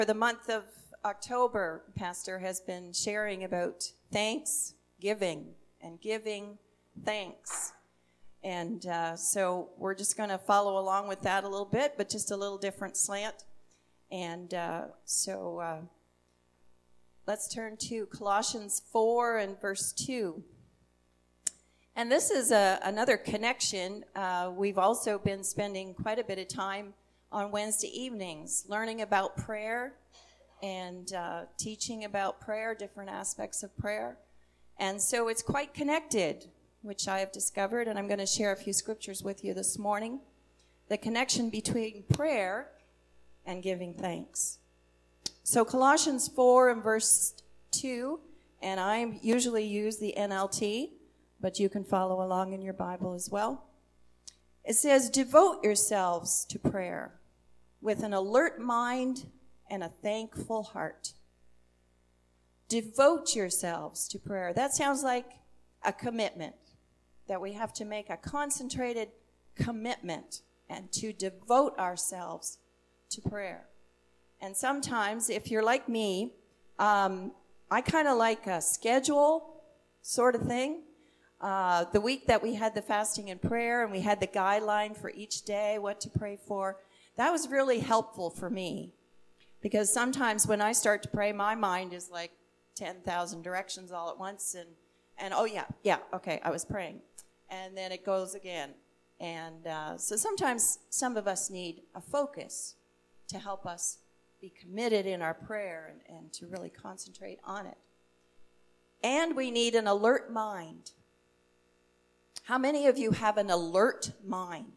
For the month of October, Pastor has been sharing about thanksgiving and giving thanks. And so we're just going to follow along with that a little bit, but just a little different slant. And so let's turn to Colossians 4 and verse 2. And this is another connection. We've also been spending quite a bit of time on Wednesday evenings learning about prayer and teaching about prayer, different aspects of prayer. And so it's quite connected, which I have discovered, and I'm going to share a few scriptures with you this morning. The connection between prayer and giving thanks. So Colossians 4 and verse 2, and I usually use the NLT, but you can follow along in your Bible as well. It says, devote yourselves to prayer with an alert mind and a thankful heart. Devote yourselves to prayer. That sounds like a commitment, that we have to make a concentrated commitment and to devote ourselves to prayer. And sometimes, if you're like me, I kind of like a schedule sort of thing. The week that we had the fasting and prayer and we had the guideline for each day, what to pray for, that was really helpful for me. Because sometimes when I start to pray, my mind is like 10,000 directions all at once. And oh, yeah, okay, I was praying. And then it goes again. And so sometimes some of us need a focus to help us be committed in our prayer and to really concentrate on it. And we need an alert mind. How many of you have an alert mind?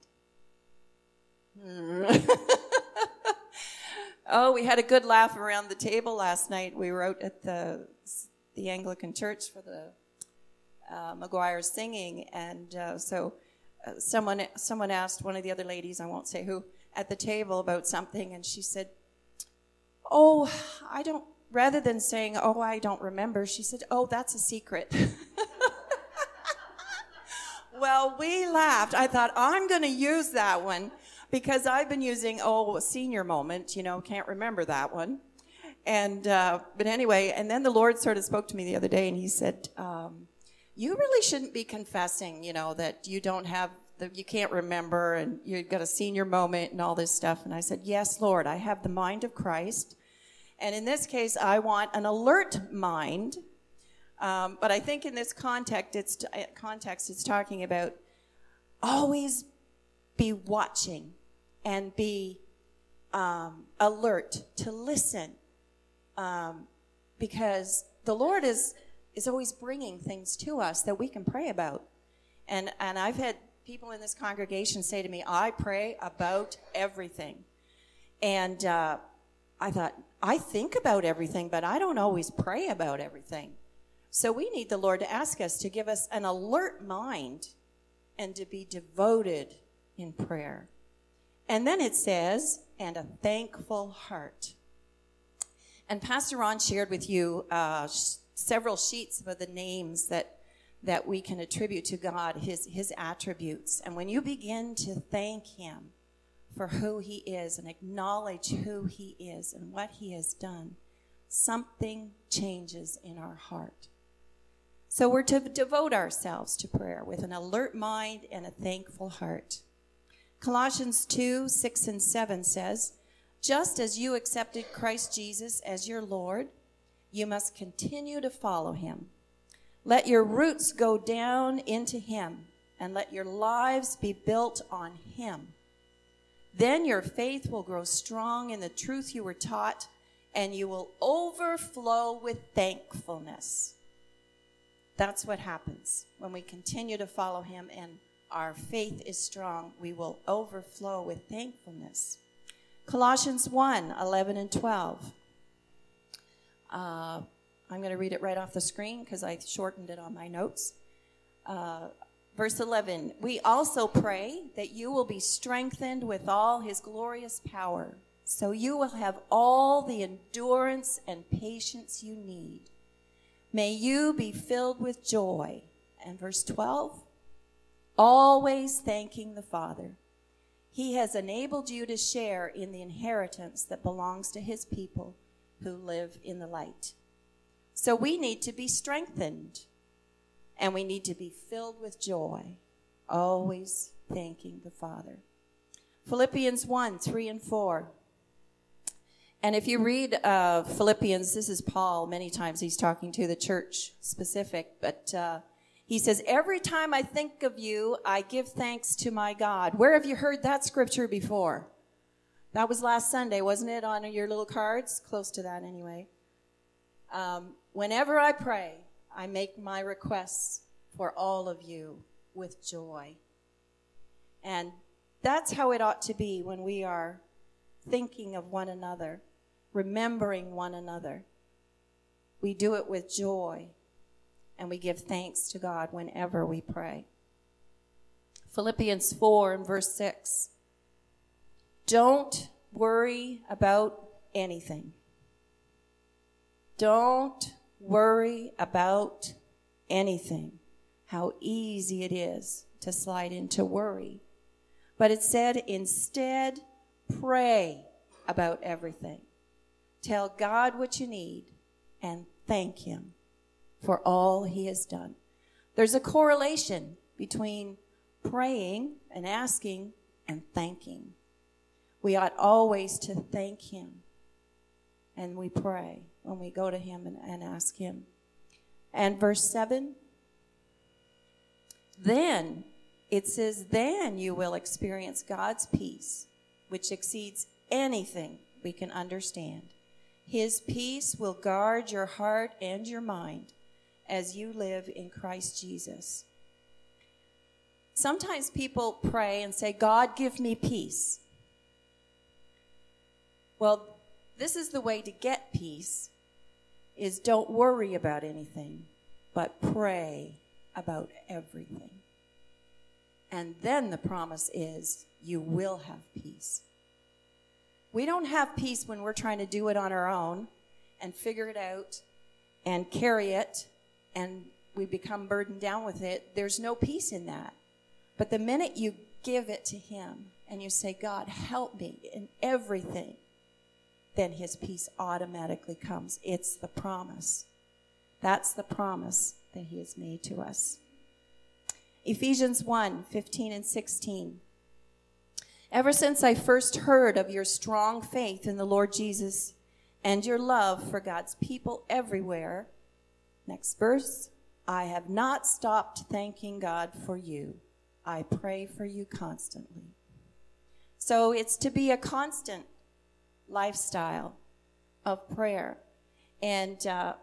Oh, we had a good laugh around the table last night. We were out at the Anglican church for the McGuire singing, and so someone asked one of the other ladies, I won't say who, at the table about something, and she said, "Oh, rather than saying, 'Oh, I don't remember,' she said, 'Oh, that's a secret.'" Well, we laughed. I thought, I'm going to use that one because I've been using, a senior moment, can't remember that one. And but anyway, and then the Lord sort of spoke to me the other day, and he said, you really shouldn't be confessing, that you don't have, you can't remember, and you've got a senior moment and all this stuff. And I said, yes, Lord, I have the mind of Christ. And in this case, I want an alert mind. But I think in this context, it's talking about always be watching and be alert to listen, because the Lord is always bringing things to us that we can pray about. And I've had people in this congregation say to me, I pray about everything. And I thought, I think about everything, but I don't always pray about everything. So we need the Lord to ask us to give us an alert mind and to be devoted in prayer. And then it says, and a thankful heart. And Pastor Ron shared with you several sheets of the names that we can attribute to God, his attributes. And when you begin to thank him for who he is and acknowledge who he is and what he has done, something changes in our heart. So we're to devote ourselves to prayer with an alert mind and a thankful heart. Colossians 2, 6 and 7 says, just as you accepted Christ Jesus as your Lord, you must continue to follow him. Let your roots go down into him, and let your lives be built on him. Then your faith will grow strong in the truth you were taught, and you will overflow with thankfulness. That's what happens when we continue to follow him and our faith is strong. We will overflow with thankfulness. Colossians 1, 11 and 12. I'm going to read it right off the screen because I shortened it on my notes. Verse 11, we also pray that you will be strengthened with all his glorious power, so you will have all the endurance and patience you need. May you be filled with joy. And verse 12, always thanking the Father. He has enabled you to share in the inheritance that belongs to his people who live in the light. So we need to be strengthened, and we need to be filled with joy, always thanking the Father. Philippians 1, 3 and 4. And if you read Philippians, this is Paul, many times he's talking to the church specific, but he says, every time I think of you, I give thanks to my God. Where have you heard that scripture before? That was last Sunday, wasn't it, on your little cards? Close to that anyway. Whenever I pray, I make my requests for all of you with joy. And that's how it ought to be when we are thinking of one another, remembering one another. We do it with joy, and we give thanks to God whenever we pray. Philippians 4 and verse 6. Don't worry about anything. Don't worry about anything. How easy it is to slide into worry. But it said, instead, pray about everything. Tell God what you need and thank him for all he has done. There's a correlation between praying and asking and thanking. We ought always to thank him. And we pray when we go to him and ask him. And verse 7, then, it says, then you will experience God's peace, which exceeds anything we can understand. His peace will guard your heart and your mind as you live in Christ Jesus. Sometimes people pray and say, God, give me peace. Well, this is the way to get peace, is don't worry about anything, but pray about everything. And then the promise is you will have peace. We don't have peace when we're trying to do it on our own and figure it out and carry it and we become burdened down with it. There's no peace in that. But the minute you give it to him and you say, God, help me in everything, then his peace automatically comes. It's the promise. That's the promise that he has made to us. Ephesians 1, 15 and 16. Ever since I first heard of your strong faith in the Lord Jesus and your love for God's people everywhere, next verse, I have not stopped thanking God for you. I pray for you constantly. So it's to be a constant lifestyle of prayer. And the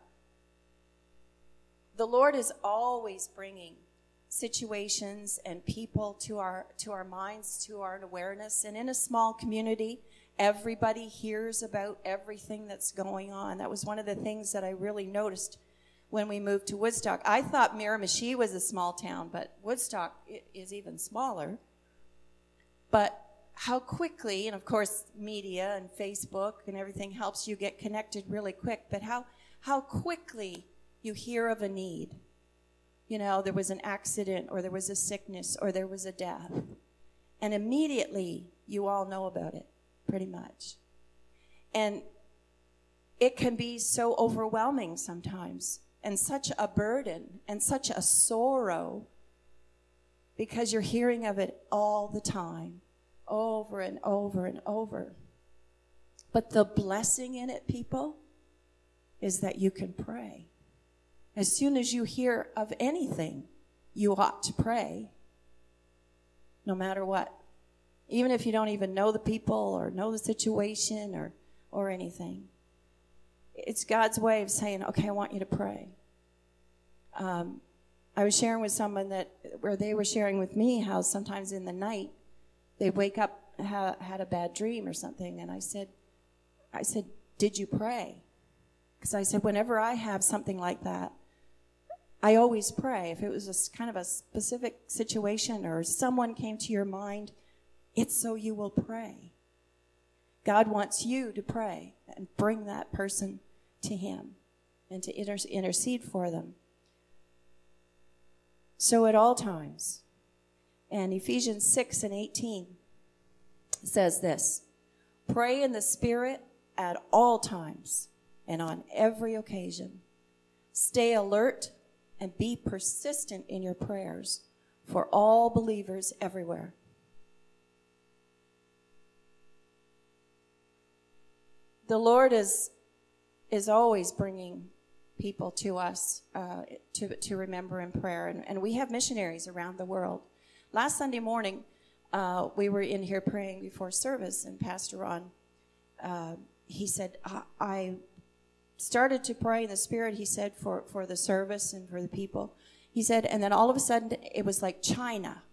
Lord is always bringing situations and people to our minds, to our awareness. And in a small community, everybody hears about everything that's going on. That was one of the things that I really noticed when we moved to Woodstock. I thought Miramichi was a small town, but Woodstock is even smaller. But how quickly, and of course media and Facebook and everything helps you get connected really quick, but how quickly you hear of a need. You know, there was an accident, or there was a sickness, or there was a death. And immediately, you all know about it, pretty much. And it can be so overwhelming sometimes, and such a burden, and such a sorrow, because you're hearing of it all the time, over and over and over. But the blessing in it, people, is that you can pray. As soon as you hear of anything, you ought to pray, no matter what. Even if you don't even know the people or know the situation or anything. It's God's way of saying, okay, I want you to pray. I was sharing with someone where they were sharing with me how sometimes in the night they'd wake up, had a bad dream or something, and I said, did you pray? Because I said, whenever I have something like that, I always pray. If it was a kind of a specific situation or someone came to your mind, it's so you will pray. God wants you to pray and bring that person to him and to intercede for them. So at all times. And Ephesians 6 and 18. says this: pray in the Spirit at all times and on every occasion. Stay alert and be persistent in your prayers for all believers everywhere. The Lord is always bringing people to us to remember in prayer. And we have missionaries around the world. Last Sunday morning, we were in here praying before service, and Pastor Ron, he said, I started to pray in the Spirit, he said, for the service and for the people. He said, and then all of a sudden, it was like China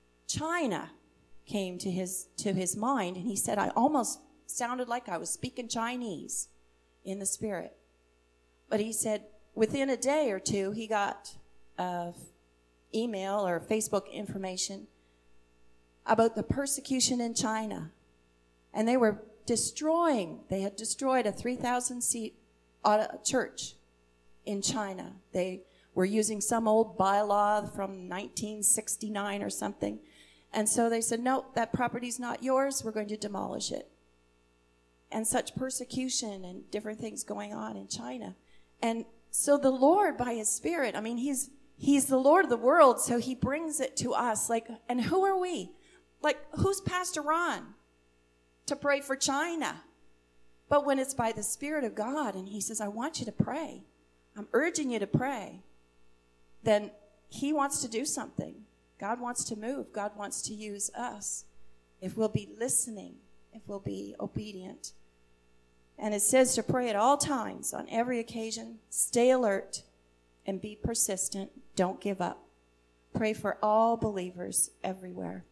came to his mind, and he said, I almost sounded like I was speaking Chinese in the Spirit. But he said within a day or two, he got email or Facebook information about the persecution in China. And they had destroyed a 3,000-seat church in China. They were using some old bylaw from 1969 or something. And so they said, no, that property's not yours. We're going to demolish it. And such persecution and different things going on in China. And so the Lord, by his Spirit, I mean, he's the Lord of the world, so he brings it to us. Like, and who are we? Like, who's Pastor Ron to pray for China? But when it's by the Spirit of God, and he says, I want you to pray, I'm urging you to pray, then he wants to do something. God wants to move. God wants to use us if we'll be listening, if we'll be obedient. And it says to pray at all times, on every occasion, stay alert and be persistent. Don't give up. Pray for all believers everywhere.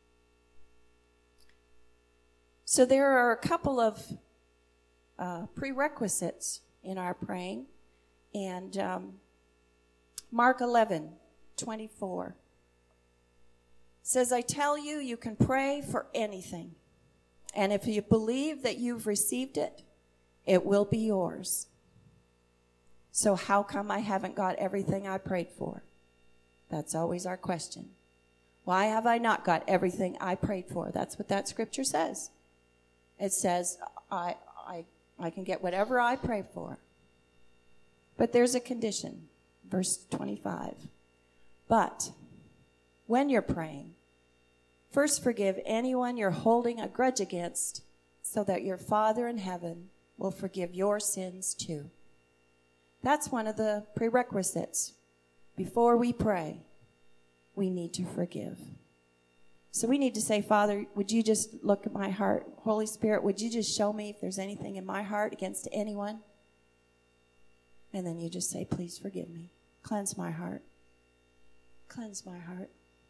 So there are a couple of prerequisites in our praying. And Mark 11:24 says, I tell you, you can pray for anything. And if you believe that you've received it, it will be yours. So how come I haven't got everything I prayed for? That's always our question. Why have I not got everything I prayed for? That's what that scripture says. It says, I can get whatever I pray for. But there's a condition. Verse 25. But when you're praying, first forgive anyone you're holding a grudge against, so that your Father in heaven will forgive your sins too. That's one of the prerequisites. Before we pray, we need to forgive. So we need to say, Father, would you just look at my heart? Holy Spirit, would you just show me if there's anything in my heart against anyone? And then you just say, please forgive me. Cleanse my heart. Cleanse my heart.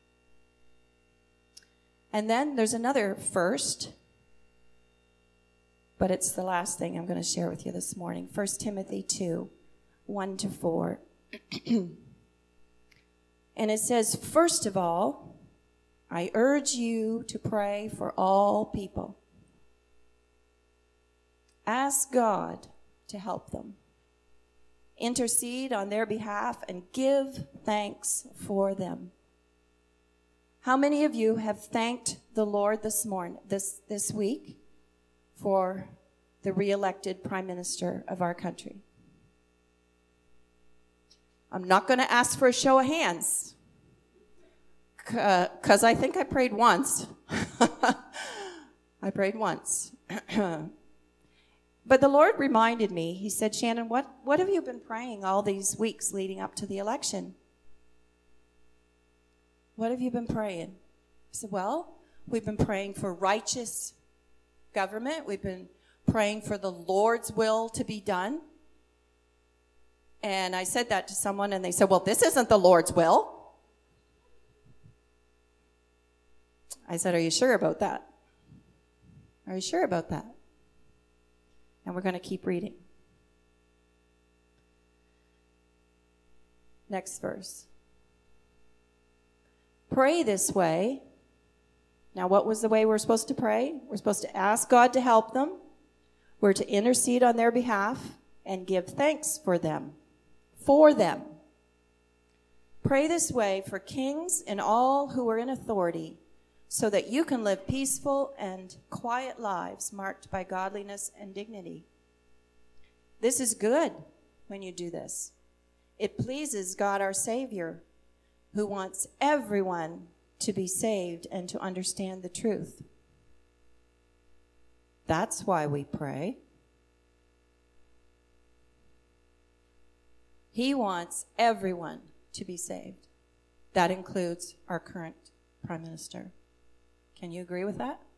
And then there's another first, but it's the last thing I'm going to share with you this morning. 1 Timothy 2:1-4. And it says, first of all, I urge you to pray for all people. Ask God to help them. Intercede on their behalf and give thanks for them. How many of you have thanked the Lord this week for the re-elected Prime Minister of our country? I'm not going to ask for a show of hands, because I think I prayed once. I prayed once. But the Lord reminded me, he said, Shannon, what have you been praying all these weeks leading up to the election? What have you been praying? I said, well, we've been praying for righteous government. We've been praying for the Lord's will to be done. And I said that to someone, and they said, well, this isn't the Lord's will. I said, are you sure about that? Are you sure about that? And we're going to keep reading. Next verse. Pray this way. Now, what was the way we're supposed to pray? We're supposed to ask God to help them. We're to intercede on their behalf and give thanks for them. For them. Pray this way for kings and all who are in authority, so that you can live peaceful and quiet lives marked by godliness and dignity. This is good when you do this. It pleases God our Savior, who wants everyone to be saved and to understand the truth. That's why we pray. He wants everyone to be saved. That includes our current Prime Minister. Can you agree with that?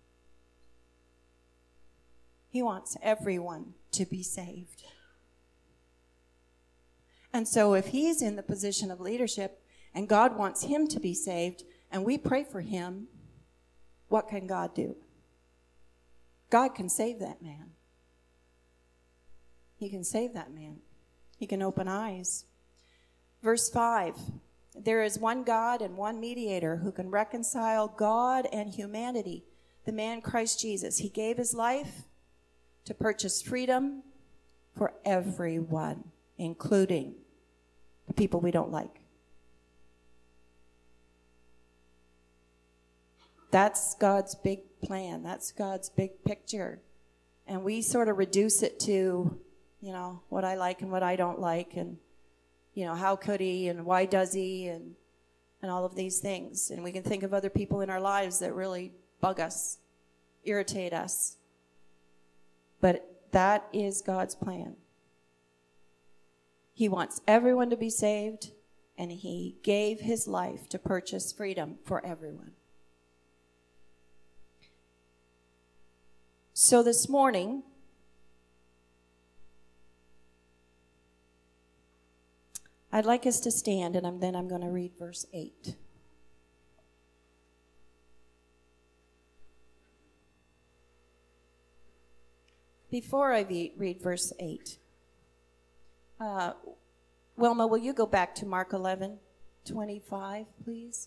He wants everyone to be saved. And so if he's in the position of leadership and God wants him to be saved and we pray for him, what can God do? God can save that man. He can save that man. He can open eyes. Verse 5, there is one God and one mediator who can reconcile God and humanity, the man Christ Jesus. He gave his life to purchase freedom for everyone, including the people we don't like. That's God's big plan. That's God's big picture. And we sort of reduce it to, what I like and what I don't like, and, how could he and why does he, and all of these things. And we can think of other people in our lives that really bug us, irritate us. But that is God's plan. He wants everyone to be saved, and he gave his life to purchase freedom for everyone. So this morning, I'd like us to stand, and then I'm going to read verse 8. Before I read verse 8, Wilma, will you go back to Mark 11:25, please?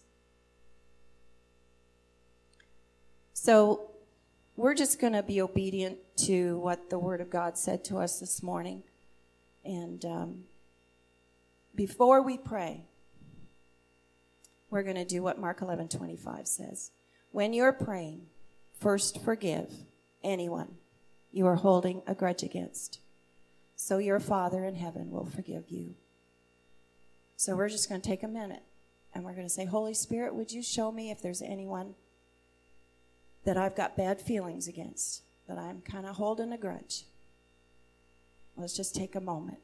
So we're just going to be obedient to what the Word of God said to us this morning. And before we pray, we're going to do what Mark 11:25 says. When you're praying, first forgive anyone you are holding a grudge against, so your Father in heaven will forgive you. So we're just going to take a minute, and we're going to say, Holy Spirit, would you show me if there's anyone that I've got bad feelings against, that I'm kind of holding a grudge. Let's just take a moment.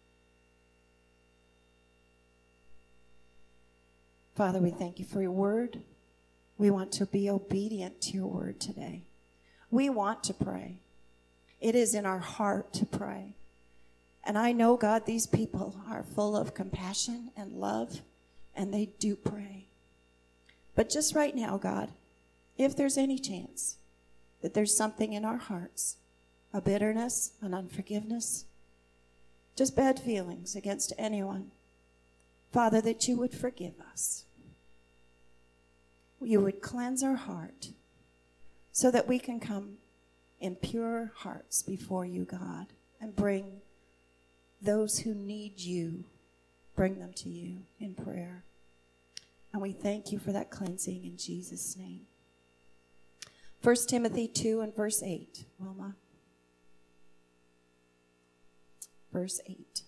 Father, we thank you for your word. We want to be obedient to your word today. We want to pray. It is in our heart to pray. And I know, God, these people are full of compassion and love, and they do pray. But just right now, God, if there's any chance that there's something in our hearts, a bitterness, an unforgiveness, just bad feelings against anyone, Father, that you would forgive us. You would cleanse our heart so that we can come in pure hearts before you, God, and bring those who need you, bring them to you in prayer. And we thank you for that cleansing in Jesus' name. 1 Timothy 2 and verse 8. Wilma. Verse 8.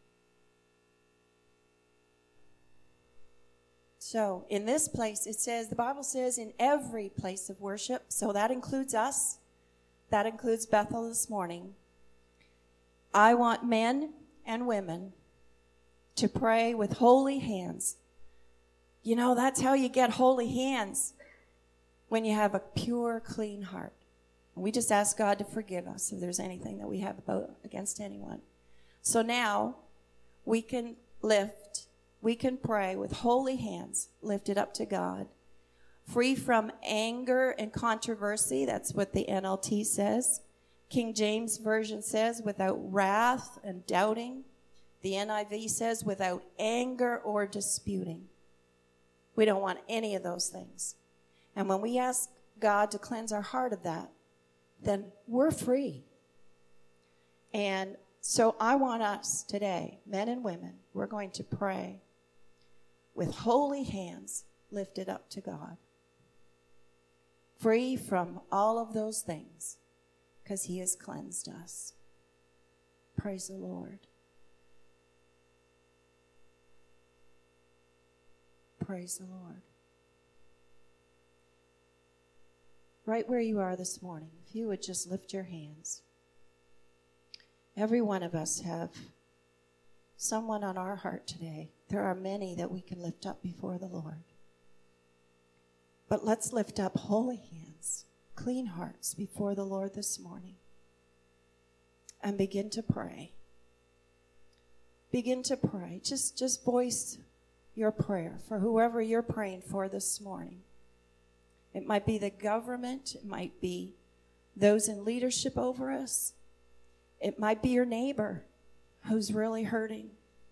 So in this place, it says, the Bible says, in every place of worship, so that includes us, that includes Bethel this morning, I want men and women to pray with holy hands. That's how you get holy hands, when you have a pure, clean heart. And we just ask God to forgive us if there's anything that we have against anyone. So now we can pray with holy hands lifted up to God, free from anger and controversy. That's what the NLT says. King James Version says without wrath and doubting. The NIV says without anger or disputing. We don't want any of those things. And when we ask God to cleanse our heart of that, then we're free. And so I want us today, men and women, we're going to pray with holy hands lifted up to God. free from all of those things, because he has cleansed us. Praise the Lord. Praise the Lord. Right where you are this morning, if you would just lift your hands. Every one of us have someone on our heart today. There are many that we can lift up before the Lord. But let's lift up holy hands, clean hearts before the Lord this morning and begin to pray. Begin to pray. Just voice your prayer for whoever you're praying for this morning. It might be the government. It might be those in leadership over us. It might be your neighbor who's really hurting.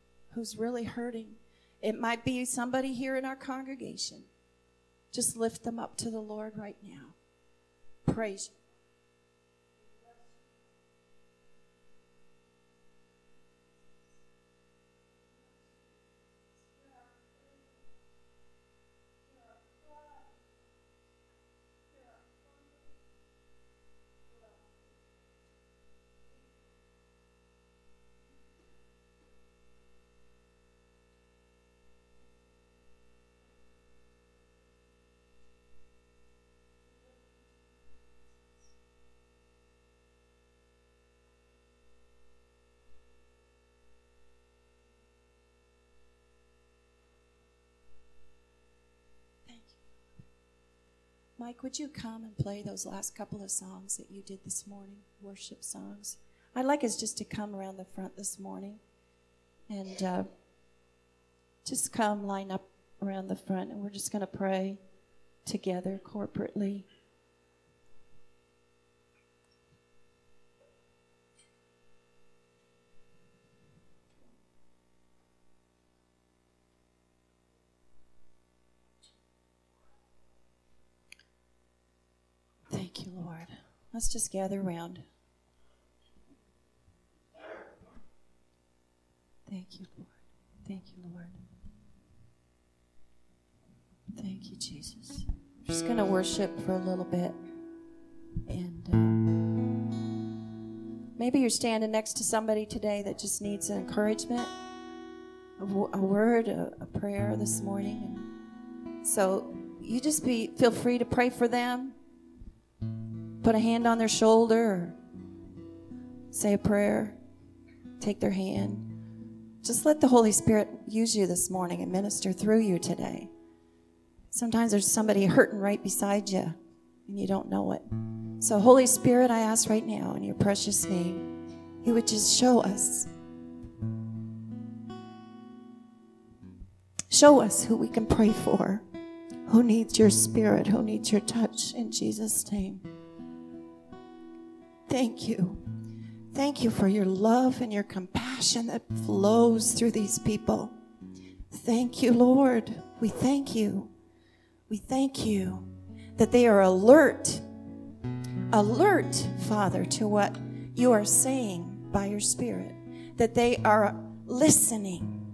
It might be somebody here in our congregation. Just lift them up to the Lord right now. Praise you. Mike, would you come and play those last couple of songs that you did this morning, worship songs? I'd like us just to come around the front this morning and just come line up around the front, and we're just going to pray together corporately. Thank you, Lord. Let's just gather around. Thank you, Lord. Thank you, Lord. Thank you, Jesus. I'm just going to worship for a little bit. And maybe you're standing next to somebody today that just needs an encouragement, a word, a prayer this morning. And so you just feel free to pray for them. Put a hand on their shoulder or say a prayer. Take their hand. Just let the Holy Spirit use you this morning and minister through you today. Sometimes there's somebody hurting right beside you and you don't know it. So Holy Spirit, I ask right now in your precious name, you would just show us. Show us who we can pray for, who needs your spirit, who needs your touch, in Jesus' name. Thank you. Thank you for your love and your compassion that flows through these people. Thank you, Lord. We thank you. We thank you that they are alert, Father, to what you are saying by your Spirit, that they are listening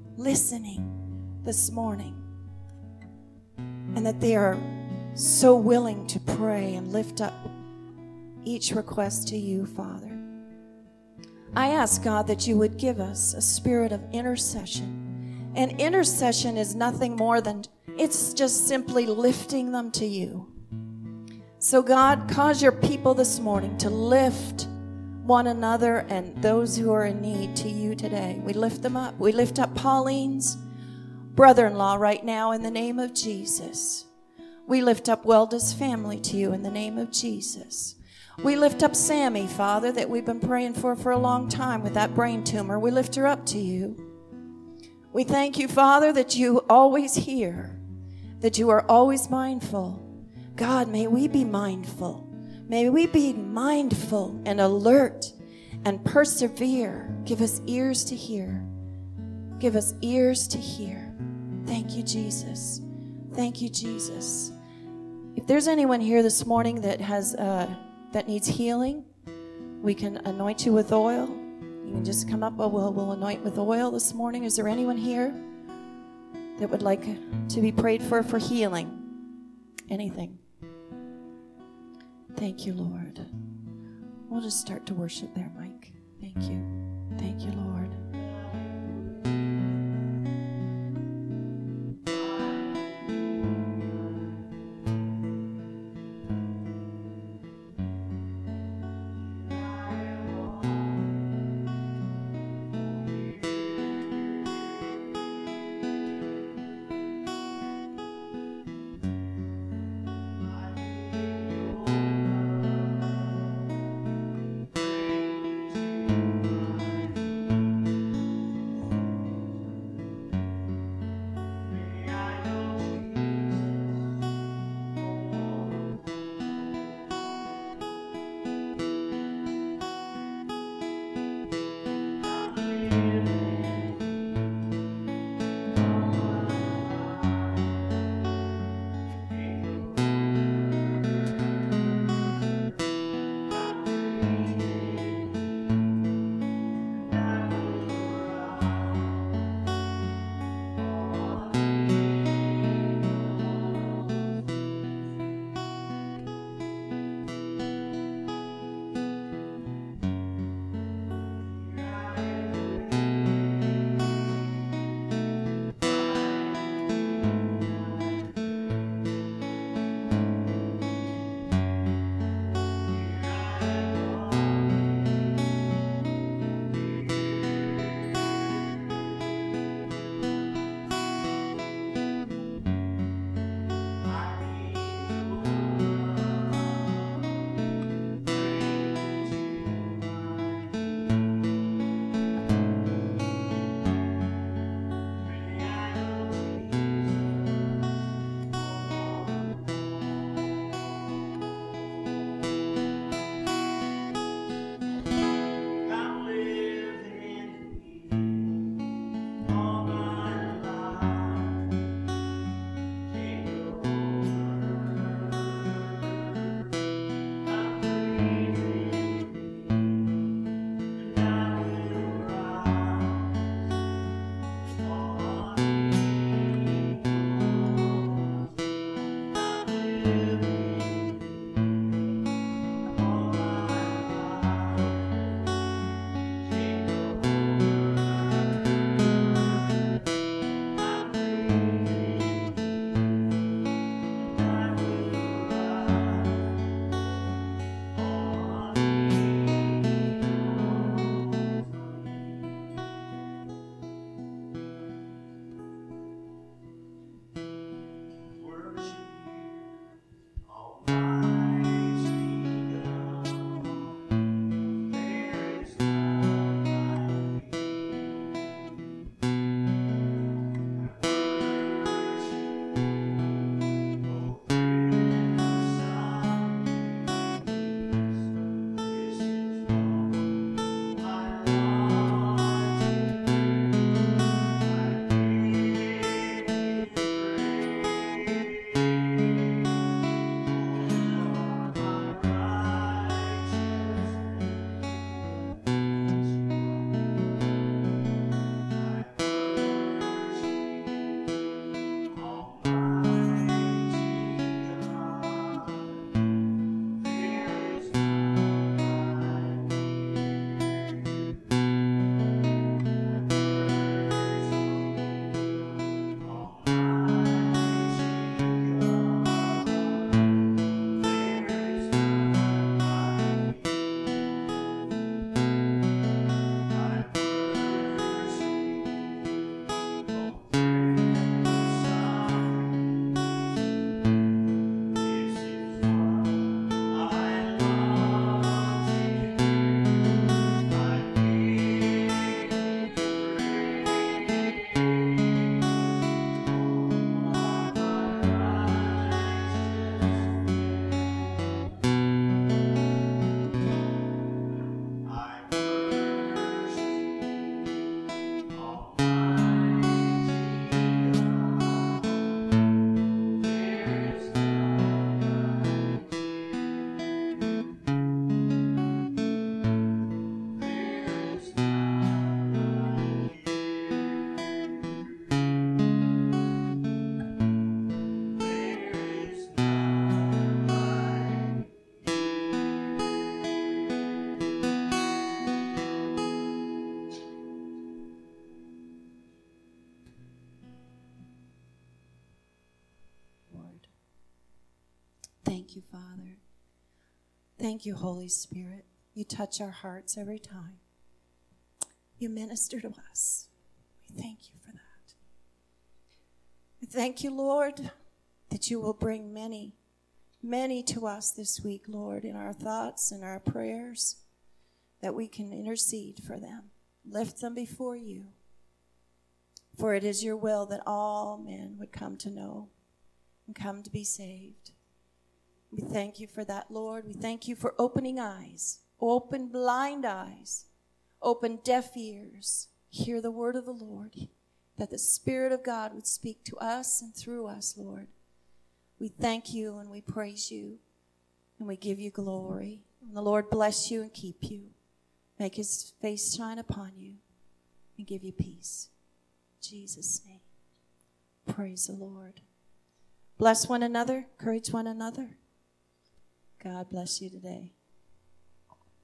this morning, and that they are so willing to pray and lift up each request to you, Father. I ask, God, that you would give us a spirit of intercession. And intercession is nothing more than, it's just simply lifting them to you. So, God, cause your people this morning to lift one another and those who are in need to you today. We lift them up. We lift up Pauline's brother-in-law right now in the name of Jesus. We lift up Welda's family to you in the name of Jesus. We lift up Sammy, Father, that we've been praying for a long time with that brain tumor. We lift her up to you. We thank you, Father, that you always hear, that you are always mindful. God, may we be mindful. May we be mindful and alert and persevere. Give us ears to hear. Give us ears to hear. Thank you, Jesus. Thank you, Jesus. If there's anyone here this morning that has that needs healing, we can anoint you with oil. You can just come up. We'll anoint with oil this morning. Is there anyone here that would like to be prayed for healing? Anything? Thank you, Lord. We'll just start to worship there, Mike. Thank you. Thank you, Lord. thank you, Father. Thank you, Holy Spirit. You touch our hearts every time. You minister to us. We thank you for that. We thank you, Lord, that you will bring many, many to us this week, Lord, in our thoughts and our prayers, that we can intercede for them, lift them before you. For it is your will that all men would come to know and come to be saved. We thank you for that, Lord. We thank you for opening eyes, open blind eyes, open deaf ears. Hear the word of the Lord, that the Spirit of God would speak to us and through us, Lord. We thank you and we praise you and we give you glory. And the Lord bless you and keep you, make his face shine upon you and give you peace. In Jesus' name. Praise the Lord. Bless one another, encourage one another. God bless you today.